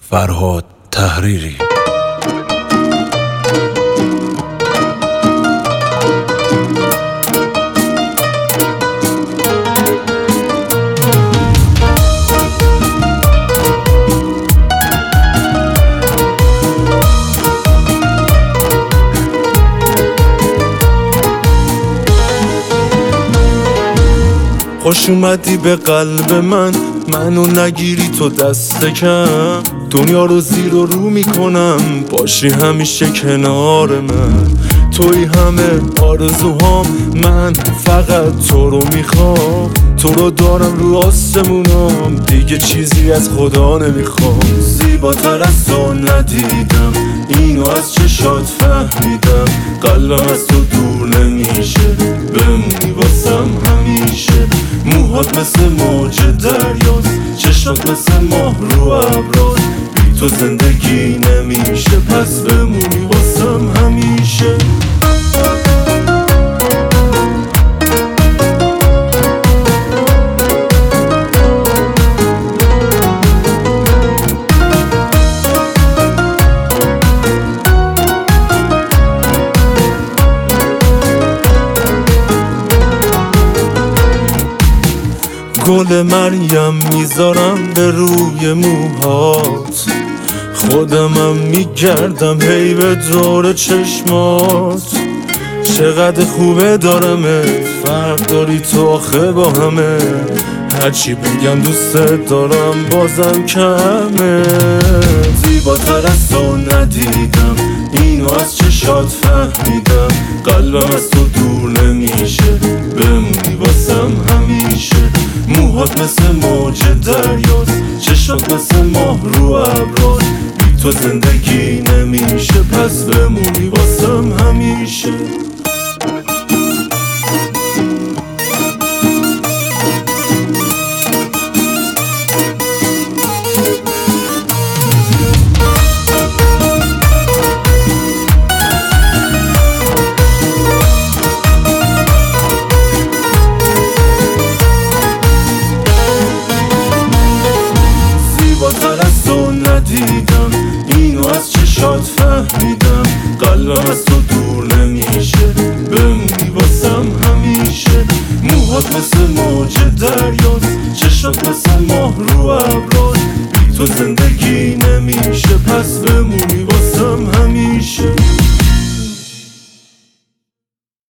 فرهاد تحریری. خوش اومدی به قلب من، منو نگیری تو دست کم. دنیا رو زیر و رو میکنم، باشی همیشه کنار من. توی همه آرزوهام، من فقط تو رو میخوام. تو رو دارم رو آسمونام، دیگه چیزی از خدا نمیخوام. زیباتر از تو ندیدم، اینو از چشات فهمیدم. قلبم از تو دور نمیشه، بمونی واسم همیشه. موهات مثل موج دریاست، چشات مثل ماه رو ابراست. بی تو زندگی نمیشه، پس بمونی واسم همیشه. گل مریم میذارم به روی موهات، خودمم میگردم هی به دور چشمات. چقدر خوبه دارمه، فرق داری تو آخه با همه. هرچی بگم دوست دارم بازم کمه. زیباتر از تو ندیدم، اینو از چشات فهمیدم. قلبم از تو دور نمیشه، بمونی واسم همیشه. موهات مثل موج دریاست، چشات مثل ماه رو ابراست. بی تو زندگی نمیشه، پس بمونی واسم همیشه. زیباتر از تو ندیدم، اینو از چشات فهمیدم. قلبم از تو دور نمیشه، بمونی واسم همیشه. موهات مثل موج دریاست، چشات مثل ماه رو ابراست. بی تو زندگی نمیشه، پس بمونی واسم همیشه.